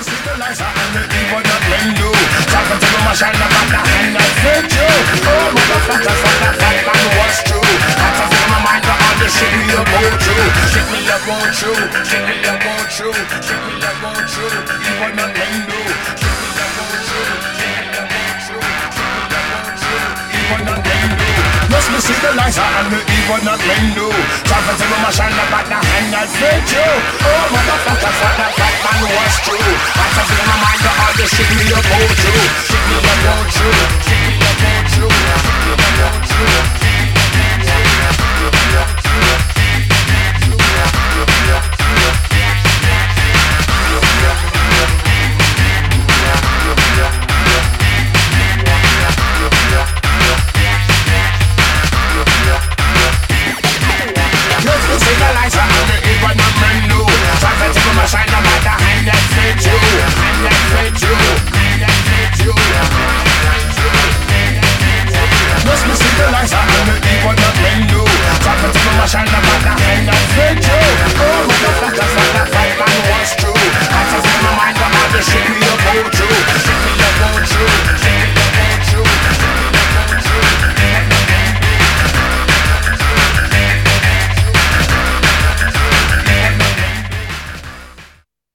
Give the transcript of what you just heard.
see the lights and the evil that men do. Talking to my shine up at the hand that fit you. Oh, motherfuckers, what the fuck man was true. I can feel my mind got all the shit me up on true. Shit me up on true. Shit me up on true. Shit me up on true. Evil that men do. Shit me up on true. Shit me up on true. Shit me up on true. Evil that men do. Just me see the lights and the evil that men do. Talking to my shine up at the hand that fit you. Oh, motherfuckers, what the fuck man was true. I can feel my mind got all the shit me up on true.